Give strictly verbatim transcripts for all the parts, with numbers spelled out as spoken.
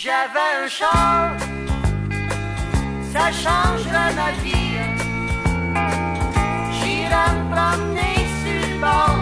j'avais un char, ça changerait ma vie. J'irais me promener sur le bord.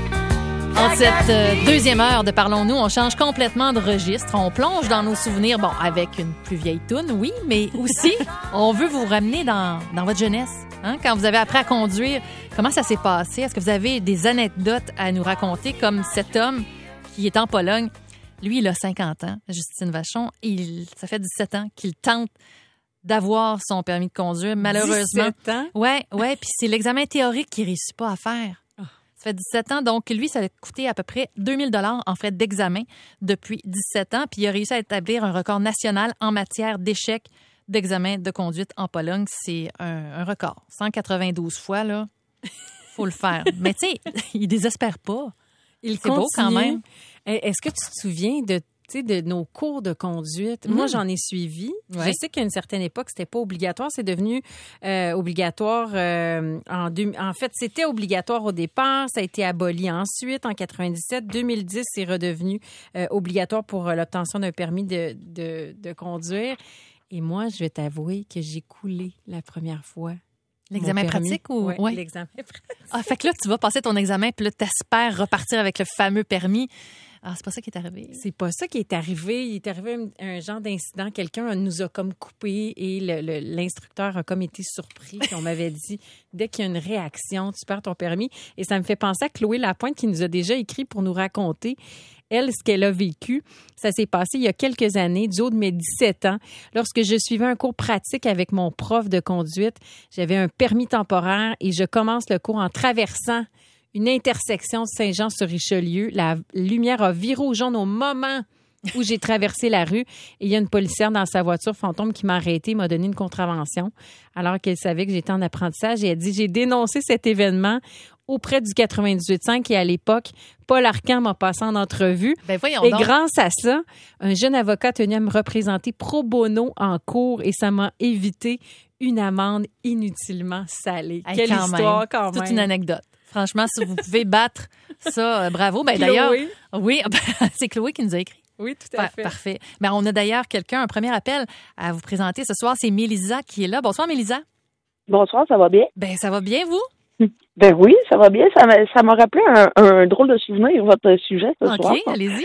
En cette euh, deuxième heure de Parlons-nous, on change complètement de registre. On plonge dans nos souvenirs, bon, avec une plus vieille toune, oui, mais aussi, on veut vous ramener dans, dans votre jeunesse. Hein? Quand vous avez appris à conduire, comment ça s'est passé? Est-ce que vous avez des anecdotes à nous raconter, comme cet homme qui est en Pologne? Lui, il a cinquante ans, Justine Vachon. Il, ça fait dix-sept ans qu'il tente d'avoir son permis de conduire. Malheureusement. dix-sept ans? Ouais, ouais. Puis c'est l'examen théorique qu'il ne réussit pas à faire. Ça fait dix-sept ans. Donc, lui, ça a coûté à peu près deux mille dollars en frais d'examen depuis dix-sept ans. Puis il a réussi à établir un record national en matière d'échecs d'examen de conduite en Pologne. C'est un, un record. cent quatre-vingt-douze fois, là. Faut le faire. Mais tu sais, il désespère pas. Il C'est beau quand même. Est-ce que tu te souviens de, de nos cours de conduite? Mmh. Moi, j'en ai suivi. Ouais. Je sais qu'à une certaine époque, c'était pas obligatoire. C'est devenu euh, obligatoire euh, en deux, en fait, c'était obligatoire au départ. Ça a été aboli ensuite en quatre-vingt-dix-sept. deux mille dix, c'est redevenu euh, obligatoire pour euh, l'obtention d'un permis de, de, de conduire. Et moi, je vais t'avouer que j'ai coulé la première fois. L'examen pratique ou? Oui, ouais. L'examen pratique. Ah, fait que là, tu vas passer ton examen, puis là, t'espères repartir avec le fameux permis. Ah, c'est pas ça qui est arrivé. C'est pas ça qui est arrivé. Il est arrivé un, un genre d'incident. Quelqu'un nous a comme coupé et le, le, l'instructeur a comme été surpris. Puis on m'avait dit, dès qu'il y a une réaction, tu perds ton permis. Et ça me fait penser à Chloé Lapointe qui nous a déjà écrit pour nous raconter, elle, ce qu'elle a vécu. Ça s'est passé il y a quelques années, du haut de mes dix-sept ans, lorsque je suivais un cours pratique avec mon prof de conduite. J'avais un permis temporaire et je commence le cours en traversant une intersection de Saint-Jean-sur-Richelieu. La lumière a viré au jaune au moment où j'ai traversé la rue et il y a une policière dans sa voiture fantôme qui m'a arrêtée, m'a donné une contravention alors qu'elle savait que j'étais en apprentissage et elle dit « J'ai dénoncé cet événement auprès du quatre-vingt-dix-huit cinq et à l'époque, Paul Arcand m'a passé en entrevue. Ben voyons et donc. Grâce à ça, un jeune avocat tenu à me représenter pro bono en cours et ça m'a évité une amende inutilement salée. Hey, Quelle quand histoire même. quand même. C'est toute une anecdote. Franchement, si vous pouvez battre ça, euh, bravo. Ben, Chloé. d'ailleurs, oui, c'est Chloé qui nous a écrit. Oui, tout à fait. Parfait. Ben, on a d'ailleurs quelqu'un, un premier appel à vous présenter ce soir. C'est Mélisa qui est là. Bonsoir, Mélisa. Bonsoir, ça va bien? Ben, ça va bien, vous? Ben oui, ça va bien. Ça m'a, ça m'a rappelé un, un drôle de souvenir, votre sujet ce OK, soir. OK, allez-y.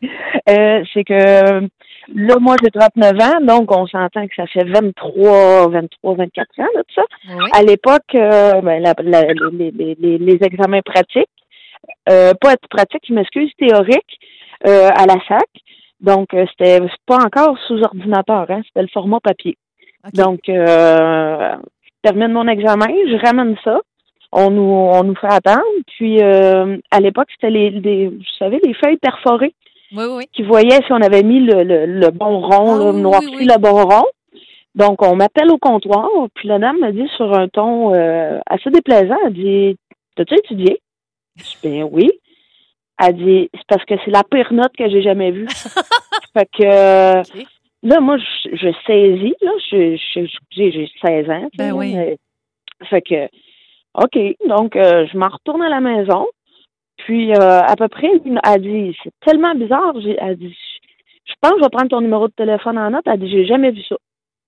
euh, c'est que là, moi, j'ai trente-neuf ans, donc on s'entend que ça fait vingt-trois, vingt-trois, vingt-quatre ans, là, tout ça. Oui. À l'époque, euh, ben, la, la, les, les, les, les examens pratiques, euh, pas pratiques, je m'excuse, théoriques, euh, à la S A C. Donc, euh, c'était pas encore sous ordinateur, hein, c'était le format papier. Okay. Donc, euh, je termine mon examen, je ramène ça. On nous on nous fait attendre. Puis euh, à l'époque, c'était les, les vous savez, les feuilles perforées. Oui, oui. Qui voyaient si on avait mis le, le, le bon rond, oh, là, noirci oui, oui. le bon rond. Donc, on m'appelle au comptoir, puis la dame me dit sur un ton euh, assez déplaisant, elle dit « T'as-tu étudié? » Je dis « Ben oui. » Elle dit « C'est parce que c'est la pire note que j'ai jamais vue. » Fait que okay. Là, moi, je, je saisis, là, je, je, j'ai, j'ai seize ans. Ben oui. Mais, fait que OK, donc euh, je m'en retourne à la maison. Puis euh, à peu près, elle dit, c'est tellement bizarre. J'ai, elle dit, je pense que je vais prendre ton numéro de téléphone en note. Elle dit, j'ai jamais vu ça.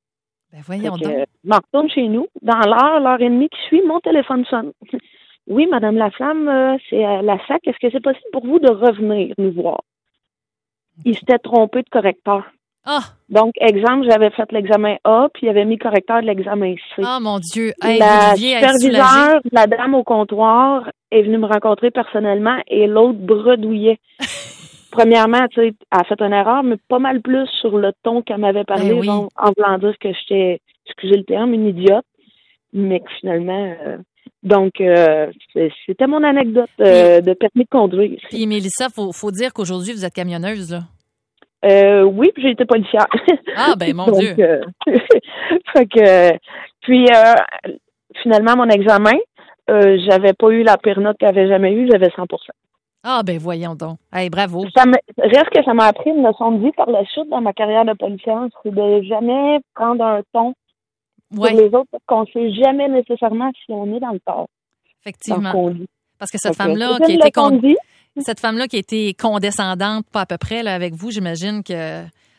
Ben voyons que, donc. Euh, je m'en retourne chez nous. Dans l'heure, l'heure et demie qui suit, mon téléphone sonne. Oui, Madame Laflamme, euh, c'est euh, la S A C. Est-ce que c'est possible pour vous de revenir nous voir? Il s'était trompé de correcteur. Ah! Donc, exemple, j'avais fait l'examen A, puis il avait mis correcteur de l'examen C. Ah, oh, mon Dieu! Hey, la superviseure, la dame au comptoir, est venue me rencontrer personnellement et l'autre bredouillait. Premièrement, tu sais, elle a fait une erreur, mais pas mal plus sur le ton qu'elle m'avait parlé, ben oui. en, en voulant dire que j'étais, excusez le terme, une idiote, mais que finalement... Euh, donc, euh, c'était mon anecdote euh, puis, de permis de conduire. Puis, Mélissa, il faut, faut dire qu'aujourd'hui, vous êtes camionneuse, là. Euh, oui, puis j'ai été policière. Ah, ben, mon Donc, Dieu. Euh, fait que, puis, euh, finalement, mon examen, euh, j'avais pas eu la pire note qu'elle avait jamais eue, j'avais cent pour cent. Ah, ben, voyons donc. Hey, bravo. Ça me, reste que ça m'a appris une leçon de vie par la suite dans ma carrière de policière, c'est de jamais prendre un ton ouais. pour les autres, parce qu'on sait jamais nécessairement si on est dans le tort. Effectivement. Parce que cette okay. femme-là qui a été con... cette femme-là qui a été condescendante, pas à peu près, là, avec vous, j'imagine que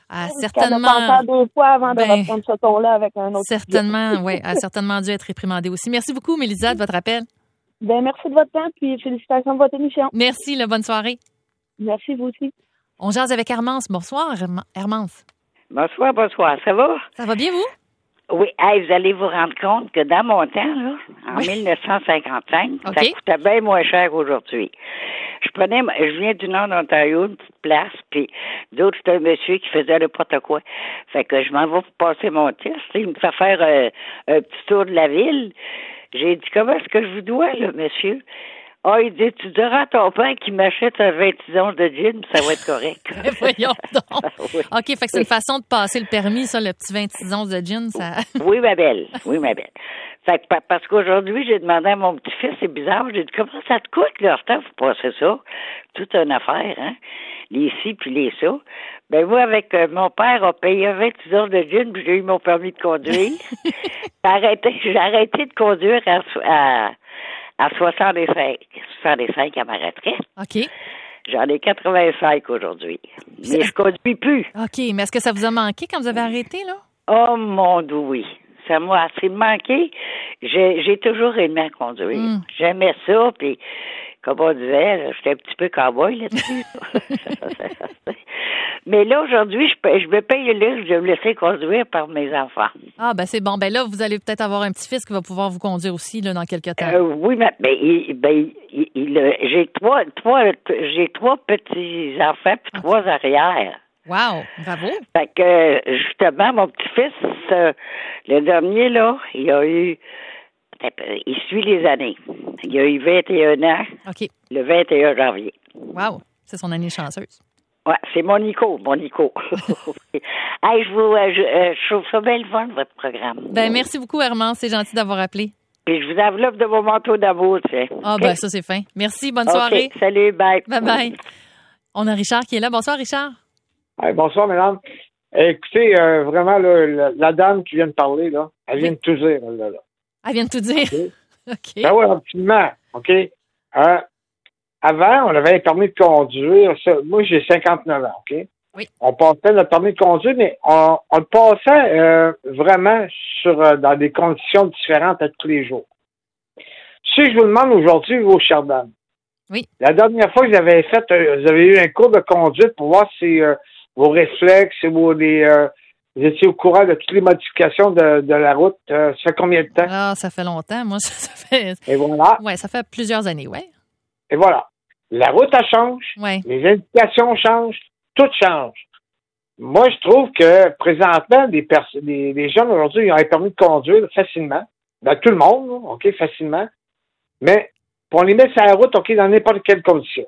a Elle a certainement... pensé à deux fois avant de Ben, reprendre ce ton-là avec un autre. Certainement, oui, a certainement dû être réprimandée aussi. Merci beaucoup, Mélisa, de votre appel. Ben, merci de votre temps, puis félicitations de votre émission. Merci, là, bonne soirée. Merci, vous aussi. On jase avec Hermance. Bonsoir, Herm- Hermance. Bonsoir, bonsoir. Ça va? Ça va bien, vous? Oui. Hey, vous allez vous rendre compte que dans mon temps, là, en Oui. mille neuf cent cinquante-cinq, OK. ça coûtait bien moins cher qu'aujourd'hui. Je prenais, je viens du nord d'Ontario, une petite place, puis d'autres, c'était un monsieur qui faisait n'importe quoi. Fait que je m'en vais pour passer mon test. Il me fait faire euh, un petit tour de la ville. J'ai dit, comment est-ce que je vous dois, là, monsieur? Ah, il dit, tu diras à ton père qu'il m'achète un vingt-six onces de gin, ça va être correct. Ben, voyons donc. Oui. OK, fait que c'est une façon de passer le permis, ça, le petit vingt-six onces de gin, ça... Oui, ma belle. Oui, ma belle. Fait que, pa- parce qu'aujourd'hui, j'ai demandé à mon petit-fils, c'est bizarre, j'ai dit, comment ça te coûte, leur temps, pour passer ça? Toute une affaire, hein? Les ci puis les ça. Ben, moi, avec euh, mon père, a payé vingt-six heures de gin, puis j'ai eu mon permis de conduire. j'ai, arrêté, j'ai arrêté de conduire à, so- à, à soixante-cinq, soixante-cinq à ma retraite. OK. J'en ai quatre-vingt-cinq aujourd'hui. Mais je conduis plus. OK, mais est-ce que ça vous a manqué quand vous avez arrêté, là? Oh, mon Dieu, oui. Ça m'a assez manqué. J'ai, j'ai toujours aimé conduire. Mm. J'aimais ça, puis comme on disait, là, j'étais un petit peu cowboy là-dessus. Mais là, aujourd'hui, je, paye- je me paye le luxe de me laisser conduire par mes enfants. Ah, ben c'est bon. Ben là, vous allez peut-être avoir un petit-fils qui va pouvoir vous conduire aussi, là, dans quelques temps. Euh, oui, mais ben, il, ben, il, il, euh, j'ai trois, trois, j'ai trois petits enfants puis trois arrières. Wow, bravo. Fait que, justement, mon petit-fils, euh, le dernier, là, il a eu, il suit les années. Il a eu vingt et un ans, OK. le vingt et un janvier. Wow, c'est son année chanceuse. Ouais, c'est mon Nico, mon Nico. Hey, je vous, euh, je, euh, je trouve ça bien le fun, votre programme. Ben merci beaucoup, Hermance. C'est gentil d'avoir appelé. Puis je vous enveloppe de mon manteau d'amour, tu sais. Ah, OK? ben ça, c'est fin. Merci, bonne OK, soirée. salut, bye. Bye-bye. On a Richard qui est là. Bonsoir, Richard. Hey, bonsoir, mesdames. Écoutez, euh, vraiment, là, la, la dame qui vient de parler, là, elle vient de tout dire. Là, là. Elle vient de tout dire. OK. OK. Ben oui, absolument. OK. Euh, avant, on avait un permis de conduire. Ça, moi, j'ai cinquante-neuf ans, OK? Oui. On passait notre permis de conduire, mais on, on le passait euh, vraiment sur euh, dans des conditions différentes à tous les jours. Si je vous demande aujourd'hui, vos chères dames, Oui. la dernière fois que vous avez fait, euh, vous avez eu un cours de conduite pour voir si euh, vos réflexes, si vos, les, euh, vous étiez au courant de toutes les modifications de, de la route, euh, ça fait combien de temps? Ah, ça fait longtemps. Moi, ça, ça fait... Et voilà. Ouais, ça fait plusieurs années, ouais. Et voilà. La route, elle change. Ouais. Les indications changent. Tout change. Moi, je trouve que présentement, des, pers- des, des jeunes aujourd'hui, ils ont un permis de conduire facilement. Ben, tout le monde, là, OK, facilement. Mais pour les mettre sur la route, OK, dans n'importe quelle condition.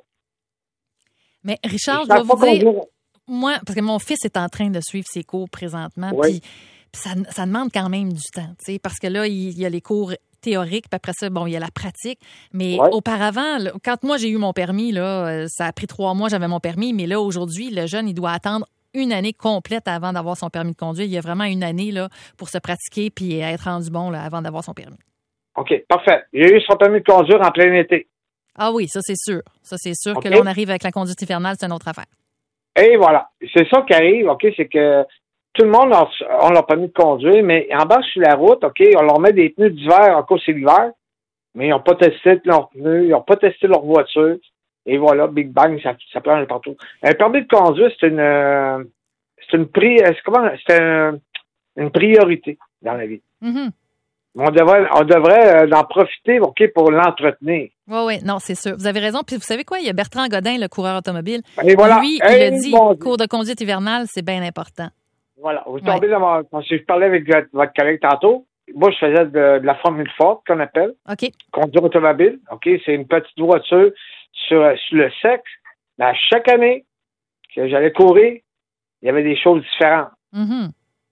Mais Richard, Ils je dois savent pas vous dire, conduire. moi, parce que mon fils est en train de suivre ses cours présentement, Oui. puis puis ça, ça demande quand même du temps, tu sais, parce que là, il, il y a les cours théoriques, puis après ça, bon, il y a la pratique. Mais Ouais. auparavant, là, quand moi j'ai eu mon permis, là, euh, ça a pris trois mois, j'avais mon permis, mais là, aujourd'hui, le jeune, il doit attendre une année complète avant d'avoir son permis de conduire. Il y a vraiment une année là pour se pratiquer puis être rendu bon là, avant d'avoir son permis. OK, parfait. Il a eu son permis de conduire en plein été. Ah oui, ça c'est sûr. Ça c'est sûr OK. que là, on arrive avec la conduite hivernale, c'est une autre affaire. Et voilà. C'est ça qui arrive, OK, c'est que tout le monde a, a leur permis de conduire, mais en bas sur la route, OK, on leur met des pneus d'hiver en cause c'est l'hiver, mais ils n'ont pas testé leurs pneus, ils n'ont pas testé leur voiture. Et voilà, Big Bang, ça, ça plonge partout. Un permis de conduire, c'est une euh, c'est une pri c'est comment c'est un, une priorité dans la vie. Mm-hmm. On devrait on devrait euh, en profiter, OK, pour l'entretenir. Oui, oui, non, c'est sûr. Vous avez raison. Puis vous savez quoi? Il y a Bertrand Godin, le coureur automobile. Et voilà. Lui, il Hey, a dit, bon Dieu. cours de conduite hivernale, c'est bien important. Voilà. Vous tombez dans mon, parce que je parlais avec votre, votre collègue tantôt. Moi, je faisais de, de la Formule forte, qu'on appelle. OK. Conduire automobile. OK, c'est une petite voiture sur, sur le sexe. Mais à chaque année que j'allais courir, il y avait des choses différentes. Mm-hmm.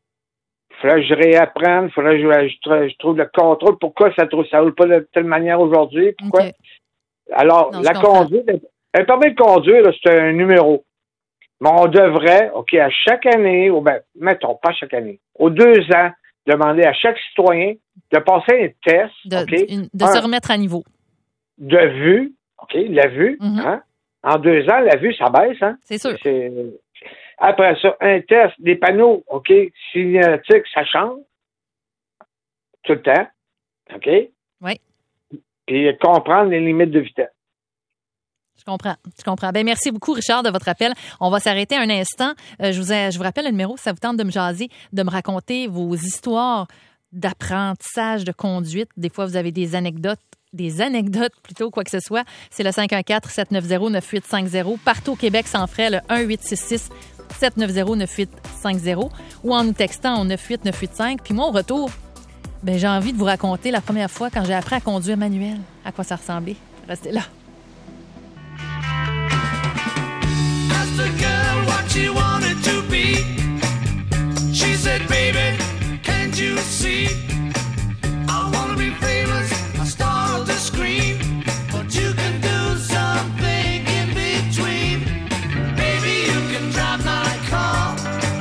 Il fallait que je réapprenne, il fallait que je, je, je trouve le contrôle. Pourquoi ça ne roule pas de telle manière aujourd'hui? Pourquoi? OK. Alors, Non, je la comprends. conduite, un permis de conduire, là, c'est un numéro. Mais on devrait, OK, à chaque année, ou ben, mettons, pas chaque année, aux deux ans, demander à chaque citoyen de passer un test, De, OK, une- de un, se remettre à niveau. de vue, OK, la vue, Mhm. hein. En deux ans, la vue, ça baisse, hein. C'est sûr. C'est, Après ça, un test, des panneaux, OK, signalétiques, ça change. Tout le temps. OK? Oui. Et comprendre les limites de vitesse. Je comprends, je comprends. Ben merci beaucoup, Richard, de votre appel. On va s'arrêter un instant. Euh, je, vous ai, je vous rappelle le numéro, si ça vous tente de me jaser, de me raconter vos histoires d'apprentissage, de conduite. Des fois, vous avez des anecdotes, des anecdotes plutôt, quoi que ce soit. C'est le cinq un quatre, sept neuf zéro, neuf huit cinq zéro. Partout au Québec, sans frais, le un huit six six, sept neuf zéro, neuf huit cinq zéro. Ou en nous textant au neuf huit neuf huit cinq. Puis moi, au retour, ben j'ai envie de vous raconter la première fois quand j'ai appris à conduire manuel. À quoi ça ressemblait. Restez là. The girl what she wanted to be. She said, baby, can't you see? I wanna be famous, a star of the screen. But you can do something in between. Baby, you can drive my car.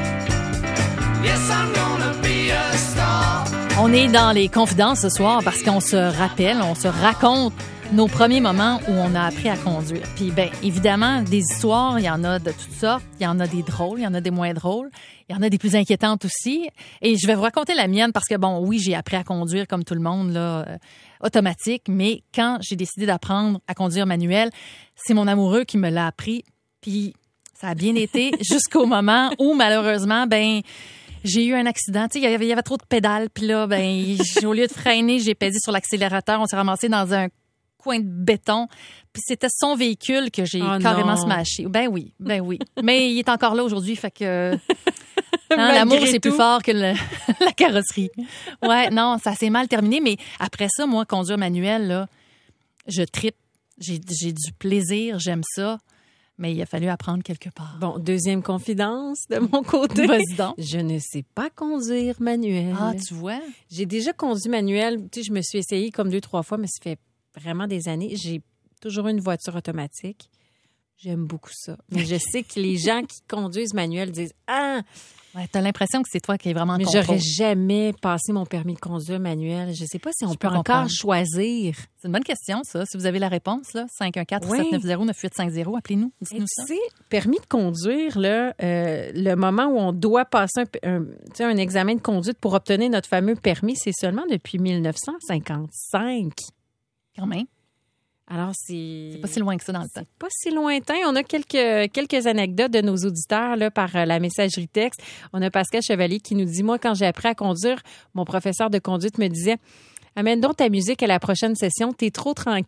Yes, I'm gonna be a star. On est dans les confidences ce soir parce qu'on se rappelle, on se raconte nos premiers moments où on a appris à conduire. Puis, bien, évidemment, des histoires, il y en a de toutes sortes. Il y en a des drôles, il y en a des moins drôles. Il y en a des plus inquiétantes aussi. Et je vais vous raconter la mienne parce que, bon, oui, j'ai appris à conduire comme tout le monde, là, euh, automatique. Mais quand j'ai décidé d'apprendre à conduire manuel, c'est mon amoureux qui me l'a appris. Puis, ça a bien été jusqu'au moment où, malheureusement, ben j'ai eu un accident. Tu sais, il y avait, il y avait trop de pédales. Puis là, ben au lieu de freiner, j'ai pesé sur l'accélérateur. On s'est ramassé dans un coin de béton. Puis c'était son véhicule que j'ai oh carrément non. smashé. Ben oui, ben oui. Mais il est encore là aujourd'hui, fait que hein, l'amour, c'est plus fort que le, la carrosserie. Ouais, non, ça s'est mal terminé. Mais après ça, moi, conduire manuel, là, je trippe. J'ai, j'ai du plaisir, j'aime ça. Mais il a fallu apprendre quelque part. Bon, deuxième confidence de mon côté. Vas-y donc. Je ne sais pas conduire manuel. Ah, tu vois? J'ai déjà conduit manuel. Tu sais, je me suis essayée comme deux, trois fois, mais ça fait vraiment des années. J'ai toujours eu une voiture automatique. J'aime beaucoup ça. Mais je sais que les gens qui conduisent manuel disent « Ah! » Ouais, t'as l'impression que c'est toi qui es vraiment en Mais contrôle. j'aurais jamais passé mon permis de conduire manuel. Je sais pas si on je peut peux encore comprendre. choisir. C'est une bonne question, ça. Si vous avez la réponse, là, cinq un quatre, sept neuf zéro, neuf huit cinq zéro, appelez-nous. Dites-nous ça. Tu sais, permis de conduire, là, euh, le moment où on doit passer un, un, un examen de conduite pour obtenir notre fameux permis, c'est seulement depuis dix-neuf cent cinquante-cinq. Quand même. Alors, c'est... C'est pas si loin que ça dans le temps. C'est pas si lointain. On a quelques, quelques anecdotes de nos auditeurs là, par euh, la messagerie texte. On a Pascal Chevalier qui nous dit « Moi, quand j'ai appris à conduire, mon professeur de conduite me disait « Amène donc ta musique à la prochaine session, t'es trop tranquille. »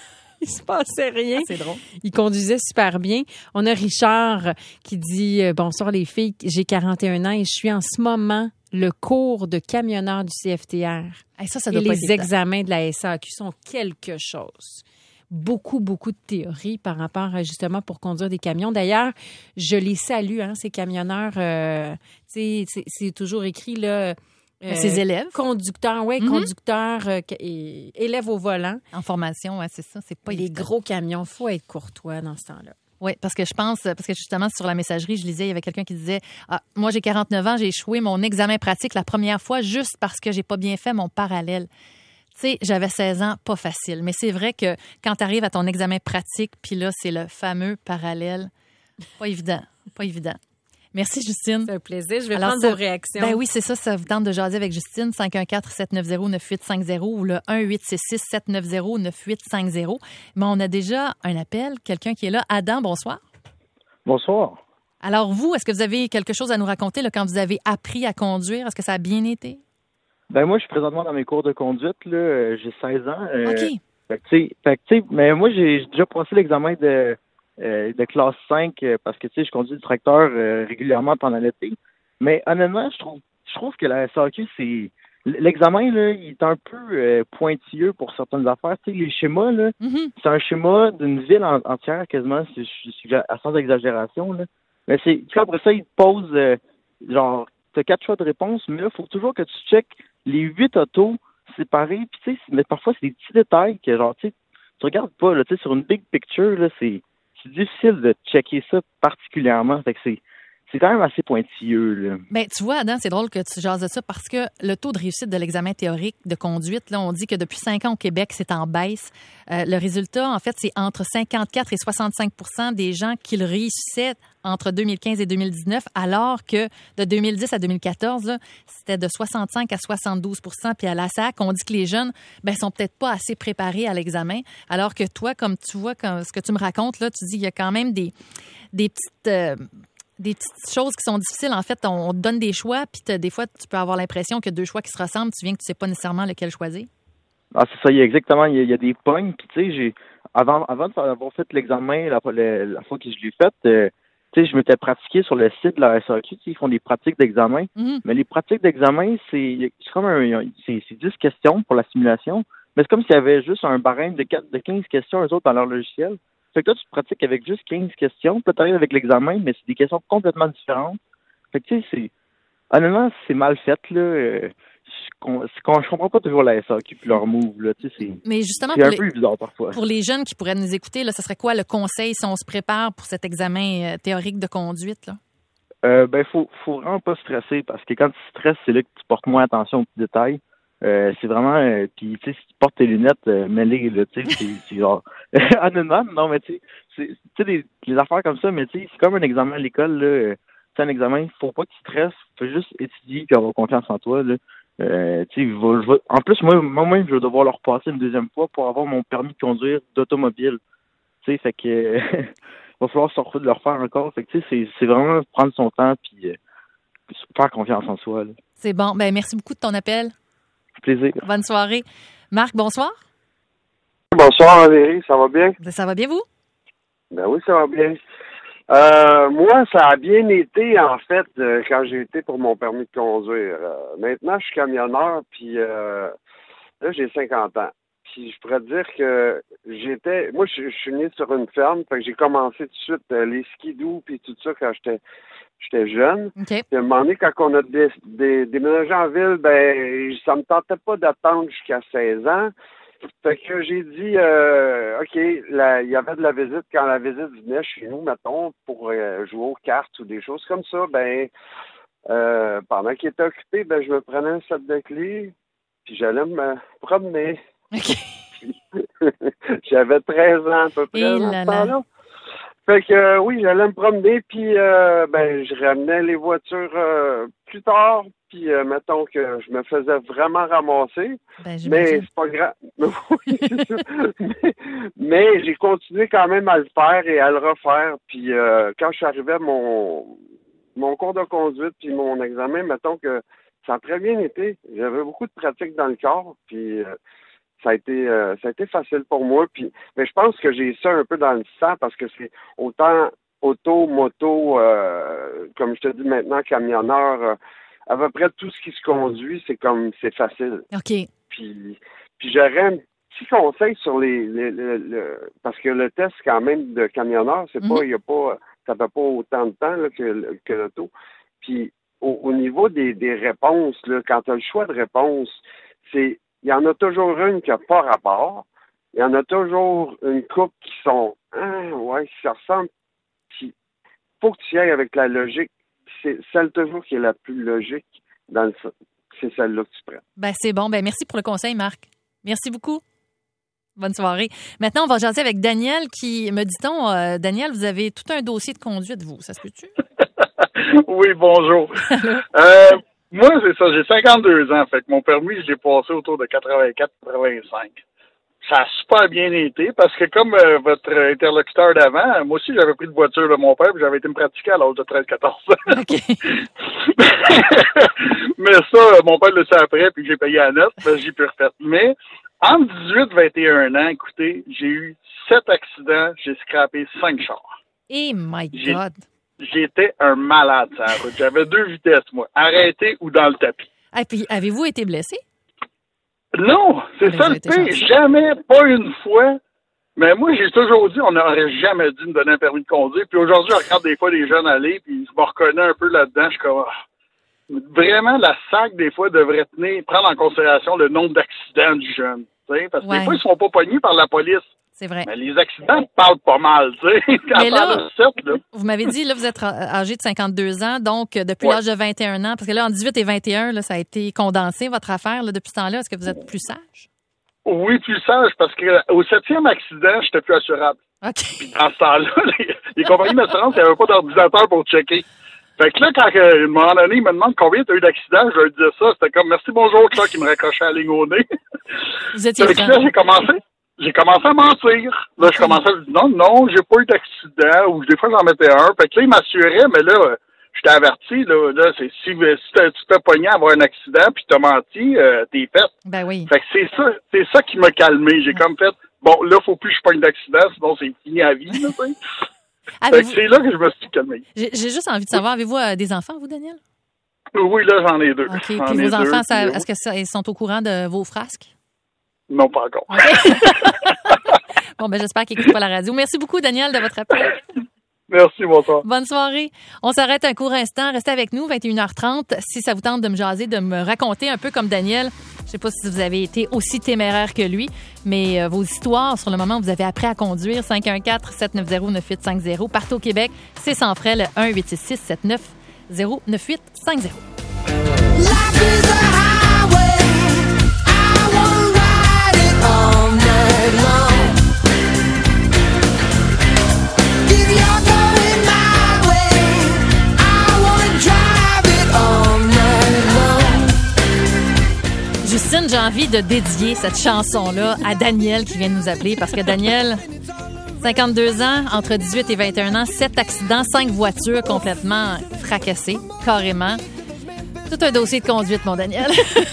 Il se passait rien. Ah, c'est drôle. Il conduisait super bien. On a Richard qui dit euh, « Bonsoir les filles, j'ai quarante et un ans et je suis en ce moment le cours de camionneur du C F T R. » Hey, ça, ça doit Et pas les être examens de la S A Q sont quelque chose. Beaucoup, beaucoup de théories par rapport à, justement, pour conduire des camions. D'ailleurs, je les salue, hein, ces camionneurs. Euh, c'est, c'est toujours écrit, là... Euh, ces élèves. Conducteurs, oui, mm-hmm. conducteurs, euh, et, élèves au volant. En formation, oui, c'est ça. C'est pas les évident. gros camions, il faut être courtois dans ce temps-là. Oui, parce que je pense, parce que justement, sur la messagerie, je lisais, il y avait quelqu'un qui disait ah, moi, j'ai quarante-neuf ans, j'ai échoué mon examen pratique la première fois juste parce que j'ai pas bien fait mon parallèle. Tu sais, j'avais seize ans, pas facile. Mais c'est vrai que quand tu arrives à ton examen pratique, puis là, c'est le fameux parallèle, pas évident, pas évident. Merci, Justine. C'est un plaisir. Je vais Alors, prendre ça, vos réactions. Ben oui, c'est ça. Ça vous tente de jaser avec Justine. cinq un quatre, sept neuf zéro, neuf huit cinq zéro ou le un huit six six, sept neuf zéro, neuf huit cinq zéro. Mais on a déjà un appel. Quelqu'un qui est là. Adam, bonsoir. Bonsoir. Alors, vous, est-ce que vous avez quelque chose à nous raconter là, quand vous avez appris à conduire? Est-ce que ça a bien été? Ben moi, je suis présentement dans mes cours de conduite. Là. J'ai seize ans. Euh, OK. Fait que, tu sais, mais moi, j'ai déjà passé l'examen de, euh, de classe cinq euh, parce que, tu sais, je conduis du tracteur euh, régulièrement pendant l'été. Mais honnêtement, je trouve je trouve que la S A Q, c'est... L'examen, là, il est un peu euh, pointilleux pour certaines affaires. Tu sais, les schémas, là, Mm-hmm. c'est un schéma d'une ville en, entière, quasiment, c'est, c'est, à sans exagération, là. Mais c'est, tu sais, après ça, il te pose, euh, genre, t'as quatre choix de réponse, mais là, il faut toujours que tu checkes les huit autos séparés. Puis, tu sais, mais parfois, c'est des petits détails que, genre, tu sais, tu regardes pas, là, tu sais, sur une big picture, là, c'est, c'est difficile de checker ça particulièrement. Fait que c'est, c'est quand même assez pointilleux, là. Ben, tu vois, Adam, c'est drôle que tu jases de ça parce que le taux de réussite de l'examen théorique de conduite, là, on dit que depuis cinq ans au Québec, c'est en baisse. Euh, le résultat, en fait, c'est entre cinquante-quatre et soixante-cinq pour cent des gens qui le réussissaient entre deux mille quinze et deux mille dix-neuf, alors que de deux mille dix à deux mille quatorze, là, c'était de soixante-cinq à soixante-douze pour cent. Puis à la S A C, on dit que les jeunes, ben, sont peut-être pas assez préparés à l'examen, alors que toi, comme tu vois, comme ce que tu me racontes, là, tu dis qu'il y a quand même des, des petites... Euh, des petites choses qui sont difficiles. En fait, on, on te donne des choix, puis t'as- des fois, tu peux avoir l'impression que deux choix qui se ressemblent, tu viens que tu sais pas nécessairement lequel choisir. Ah, c'est ça, il y a exactement, il y a, il y a des pognes, puis tu sais, j'ai, avant, avant d'avoir fait l'examen, la, la, la fois que je l'ai fait, euh, tu sais, je m'étais pratiqué sur le site de la S A Q, tu sais, ils font des pratiques d'examen, Mhm. mais les pratiques d'examen, c'est, c'est comme un, c'est, c'est dix questions pour la simulation, mais c'est comme s'il y avait juste un barème de, quatre, de quinze questions, eux autres, dans leur logiciel. Fait que là, tu te pratiques avec juste quinze questions, puis là, tu arrives avec l'examen, mais c'est des questions complètement différentes. Fait que, tu sais, c'est... Honnêtement, c'est mal fait, là. Euh, je, com- c'est com- je comprends pas toujours la S A Q puis leur move, là. Tu sais, c'est, Mais justement, c'est pour un les, peu bizarre parfois. pour les jeunes qui pourraient nous écouter, là, ce serait quoi le conseil si on se prépare pour cet examen euh, théorique de conduite, là? Euh, ben, faut, faut vraiment pas stresser, parce que quand tu stresses, c'est là que tu portes moins attention aux petits détails. Euh, c'est vraiment... Euh, puis, tu sais, si tu portes tes lunettes, euh, mets-les, là, tu sais, c'est, c'est genre... Honnêtement, non, mais tu sais, c'est- tu sais, des, des affaires comme ça, mais tu sais, c'est comme un examen à l'école, là. Euh, c'est un examen, faut pas que tu stresses, fais juste étudier puis avoir confiance en toi, là. Euh, tu sais, va- je vais- en plus, moi, moi-même, je vais devoir le repasser une deuxième fois pour avoir mon permis de conduire d'automobile. Tu sais, fait que... euh, va falloir se re- le refaire encore. Fait que, tu sais, c'est, c'est vraiment prendre son temps puis euh, faire confiance en soi, là. C'est bon. Ben, merci beaucoup de ton appel. Plaisir. Bonne soirée. Marc, bonsoir. Bonsoir Valérie, ça va bien? Ça va bien, vous? Ben oui, ça va bien. Euh, moi, ça a bien été, en fait, euh, quand j'ai été pour mon permis de conduire. Euh, maintenant, je suis camionneur, puis euh, là, j'ai cinquante ans. Puis je pourrais te dire que j'étais... Moi, je, je suis né sur une ferme, fait que j'ai commencé tout de suite euh, les skidoo puis tout ça quand j'étais j'étais jeune. OK. Puis à un moment donné, quand on a dé, dé- déménagé en ville, ben ça me tentait pas d'attendre jusqu'à seize ans. Fait que j'ai dit, euh, OK, là, il y avait de la visite. Quand la visite venait chez nous, mettons, pour euh, jouer aux cartes ou des choses comme ça, ben euh, pendant qu'il était occupé, ben je me prenais un set de clés, puis j'allais me promener. OK. J'avais treize ans à peu près Et dans là ce là. temps-là. Fait que euh, oui, j'allais me promener, puis euh, ben je ramenais les voitures euh, plus tard, puis euh, mettons que je me faisais vraiment ramasser. Ben, Mais j'imagine. c'est pas grave. Oui, c'est ça. mais mais j'ai continué quand même à le faire et à le refaire. Puis euh, quand je suis arrivé à mon, mon cours de conduite puis mon examen, mettons que ça a très bien été. J'avais beaucoup de pratique dans le corps, puis euh, ça a été euh, ça a été facile pour moi. Puis mais je pense que j'ai ça un peu dans le sang parce que c'est autant auto, moto, euh, comme je te dis maintenant, camionneur, euh, à peu près tout ce qui se conduit, c'est comme c'est facile. OK. Puis, puis j'aurais un petit conseil sur les, les, les- le- parce que le test quand même de camionneur, c'est Mhm. pas, il y a pas, ça fait pas autant de temps là, que, le- que l'auto. Puis au, au niveau des, des réponses, là, quand tu as le choix de réponse, c'est, il y en a toujours une qui n'a pas rapport. Il y en a toujours une couple qui sont, ah, ouais, qui se ressemblent. Puis faut que tu y ailles avec la logique. C'est celle toujours qui est la plus logique dans le, c'est celle-là que tu prends. Ben, c'est bon. Ben, merci pour le conseil, Marc. Merci beaucoup. Bonne soirée. Maintenant, on va jaser avec Daniel qui, me dit-on, euh, Daniel, vous avez tout un dossier de conduite, vous. Ça se peut-tu? Oui, bonjour. euh, moi, c'est ça, j'ai cinquante-deux ans, fait que mon permis, je l'ai passé autour de quatre-vingt-quatre quatre-vingt-cinq. Ça a super bien été, parce que comme euh, votre interlocuteur d'avant, moi aussi, j'avais pris de voiture de mon père, puis j'avais été me pratiquer à l'âge de treize quatorze ans. OK. Mais ça, euh, mon père le sait après, puis j'ai payé à neuf, ben, j'ai pu refaire. Mais, entre dix-huit et vingt et un ans, écoutez, j'ai eu sept accidents, j'ai scrappé cinq chars. Eh my J'ai- God. J'étais un malade, ça. J'avais deux vitesses, moi. Arrêté ou dans le tapis. Ah, puis, avez-vous été blessé? Non, c'est Mais ça vous le avez été pire. gentil. Jamais, pas une fois. Mais moi, j'ai toujours dit, on n'aurait jamais dû me donner un permis de conduire. Puis aujourd'hui, je regarde des fois des jeunes aller, puis je me reconnais un peu là-dedans. Je suis comme, ah. Vraiment, la S A C, des fois, devrait tenir, prendre en considération le nombre d'accidents du jeune. Tu sais, parce que Ouais. des fois, ils sont pas pognés par la police. C'est vrai. Mais les accidents parlent pas mal, tu sais. Quand Mais là, on parle de sept, là. vous m'avez dit, là, vous êtes âgé de cinquante-deux ans, donc euh, depuis Ouais. l'âge de vingt et un ans, parce que là, en dix-huit et vingt et un, là, ça a été condensé, votre affaire, là, depuis ce temps-là. Est-ce que vous êtes plus sage? Oui, plus sage, parce que au septième accident, j'étais plus assurable. OK. En ce temps-là, les, les compagnies d'assurance n'avaient pas d'ordinateur pour checker. Fait que là, quand, euh, à un moment donné, ils me demandent combien tu as eu d'accidents, je leur disais ça, c'était comme, merci, bonjour, là, qui me raccrochait à la ligne au nez. Vous étiez Fait que franc. là, j'ai commencé, j'ai commencé à mentir. Là, je commençais à dire, non, non, j'ai pas eu d'accident, ou des fois, j'en mettais un. Fait que là, ils m'assuraient, mais là, euh, j'étais averti, là, là c'est, si, si t'as- tu t'es pogné à avoir un accident, puis t'as menti, euh, t'es fait. Ben oui. Fait que c'est ça, c'est ça qui m'a calmé. J'ai comme fait, bon, là, faut plus que je pogne d'accident, sinon c'est fini à vie, là, tu sais. Fait que Avez-vous- c'est là que je me suis calmé. J'ai j'ai juste envie de savoir, avez-vous euh, des enfants, vous, Daniel? Oui, là, j'en ai deux. OK. J'en Puis ai vos deux, enfants, ça- puis, est-ce que ça- ils sont au courant de vos frasques? non, pas encore. Bon, ben j'espère qu'ils n'écoutent pas la radio. Merci beaucoup, Daniel, de votre appel. Merci, bonsoir. Bonne soirée. On s'arrête un court instant. Restez avec nous, vingt et une heures trente. Si ça vous tente de me jaser, de me raconter un peu comme Daniel, je sais pas si vous avez été aussi téméraire que lui, mais euh, vos histoires sur le moment où vous avez appris à conduire, cinq un quatre, sept neuf zéro, neuf huit cinq zéro. Partout au Québec, c'est sans frais, le un huit six six, sept neuf zéro, neuf huit cinq zéro. Life is a highway. I wanna ride it all night long. If you're going my way, I wanna drive it all night long. Justine, j'ai envie de dédier cette chanson-là à Daniel qui vient de nous appeler parce que Daniel, cinquante-deux ans, entre dix-huit et vingt et un ans, sept accidents, cinq voitures complètement fracassées, carrément. Tout un dossier de conduite, mon Daniel.